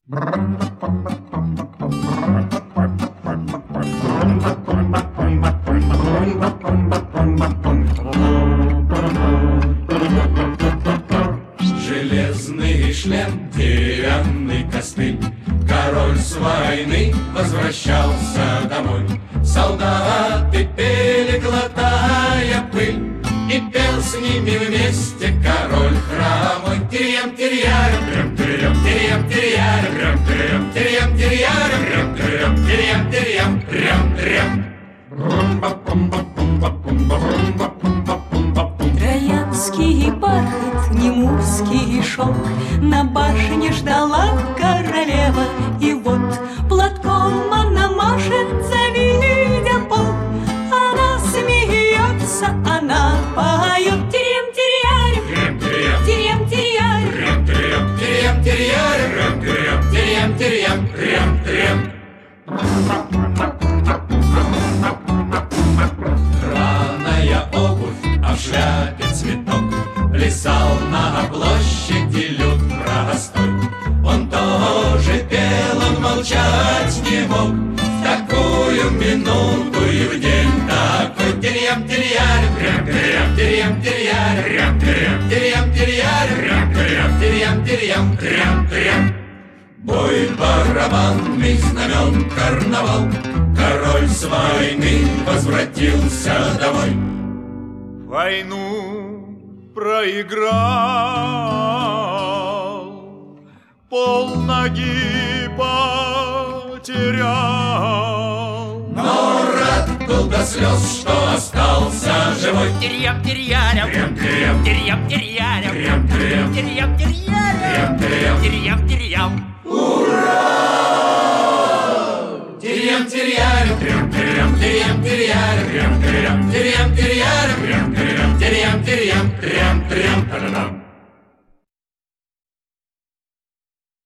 Железный шлем, деревянный костыль. Король с войны возвращался домой. Солдаты пели, глотая пыль, и пел с ними вместе король хромой. Тирьям, тирьярам, трям, тирьям, тирьям, тирьярам, трям, тирьям, тирьярам, трям, тирьям, тирьям, трям, трям. Троянский бархат, немурский шелк, на башне ждала королева. И вот платком она машет, завидя полк. Она смеется, она поет. Тирьям, тирьярам, тирьям, тирьярам, Тирьям, тирьярам, тирьям, тирьям, трям, трям. Драная обувь, а в шляпе цветок, плясал на площади люд простой. Он тоже пел, он молчать не мог в такую минуту и в день такой. Тирьям, тирьярам, тирьям, тирьярам, тирьям, тирьярам, тирьям, тирьям, трям, трям. Бой барабанный, знамен карнавал, король с войны возвратился домой. Войну проиграл, полноги потерял. Но рад был до слез, что остался живой. Тирьям, тирьярам, Трям, трям, тирьям, тирьярам, трям, трям, тирьям, тирьярам, трям, тирьям, тирьям. Тирьям, тирьярам, трям, трям, тирьям, тирьярам, трям, тирьям, тирьям, тирьярам, трям, тирьям, тирьям, трям, трям.